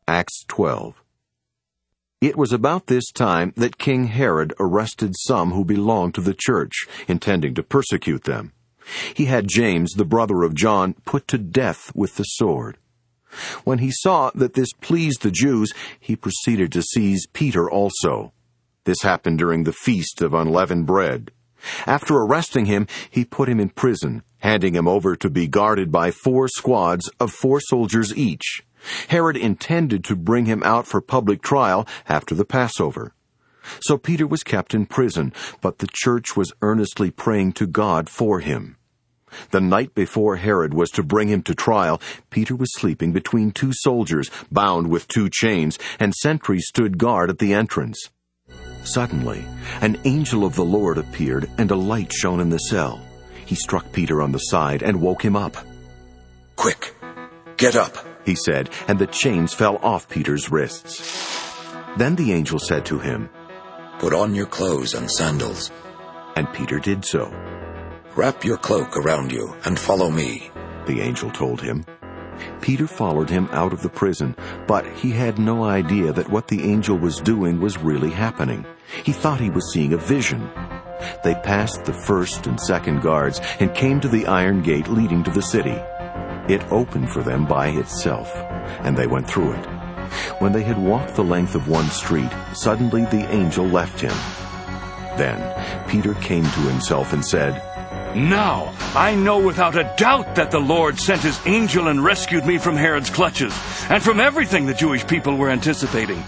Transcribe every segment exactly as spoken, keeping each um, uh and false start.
Acts twelve. It was about this time that King Herod arrested some who belonged to the church, intending to persecute them. He had James, the brother of John, put to death with the sword. When he saw that this pleased the Jews, he proceeded to seize Peter also. This happened during the Feast of Unleavened Bread. After arresting him, he put him in prison, handing him over to be guarded by four squads of four soldiers each. Herod intended to bring him out for public trial after the Passover. So Peter was kept in prison, but the church was earnestly praying to God for him. The night before Herod was to bring him to trial, Peter was sleeping between two soldiers, bound with two chains, and sentries stood guard at the entrance. Suddenly, an angel of the Lord appeared, and a light shone in the cell. He struck Peter on the side and woke him up. "Quick, get up," he said, and the chains fell off Peter's wrists. Then the angel said to him, "Put on your clothes and sandals." And Peter did so. "Wrap your cloak around you and follow me," the angel told him. Peter followed him out of the prison, but he had no idea that what the angel was doing was really happening. He thought he was seeing a vision. They passed the first and second guards and came to the iron gate leading to the city. It opened for them by itself, and they went through it. When they had walked the length of one street, suddenly the angel left him. Then Peter came to himself and said, "Now I know without a doubt that the Lord sent his angel and rescued me from Herod's clutches, and from everything the Jewish people were anticipating."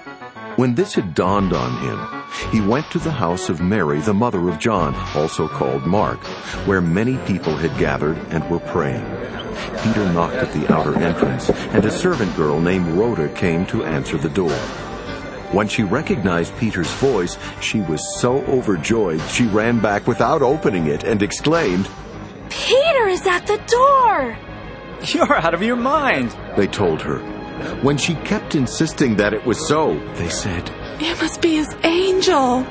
When this had dawned on him, he went to the house of Mary, the mother of John, also called Mark, where many people had gathered and were praying. Peter knocked at the outer entrance, and a servant girl named Rhoda came to answer the door. When she recognized Peter's voice, she was so overjoyed she ran back without opening it and exclaimed, "Peter is at the door!" "You're out of your mind," they told her. When she kept insisting that it was so, they said, "It must be his angel."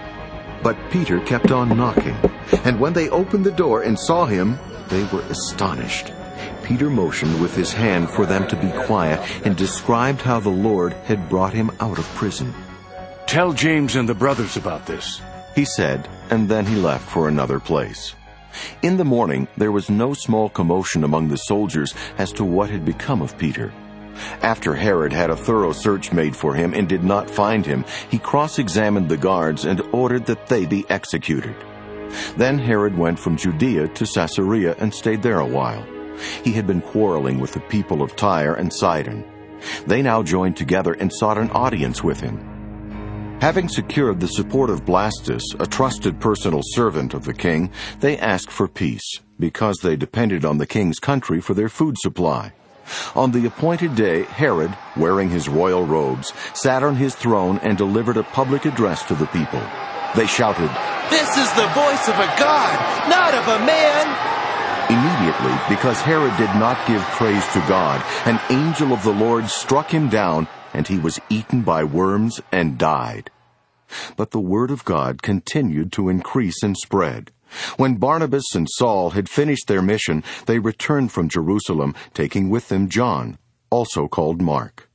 But Peter kept on knocking, and when they opened the door and saw him, they were astonished. Peter motioned with his hand for them to be quiet and described how the Lord had brought him out of prison. "Tell James and the brothers about this," he said, and then he left for another place. In the morning, there was no small commotion among the soldiers as to what had become of Peter. After Herod had a thorough search made for him and did not find him, he cross-examined the guards and ordered that they be executed. Then Herod went from Judea to Caesarea and stayed there a while. He had been quarreling with the people of Tyre and Sidon. They now joined together and sought an audience with him. Having secured the support of Blastus, a trusted personal servant of the king, they asked for peace, because they depended on the king's country for their food supply. On the appointed day, Herod, wearing his royal robes, sat on his throne and delivered a public address to the people. They shouted, "This is the voice of a god, not of a man!" Immediately, because Herod did not give praise to God, an angel of the Lord struck him down, and he was eaten by worms and died. But the word of God continued to increase and spread. When Barnabas and Saul had finished their mission, they returned from Jerusalem, taking with them John, also called Mark.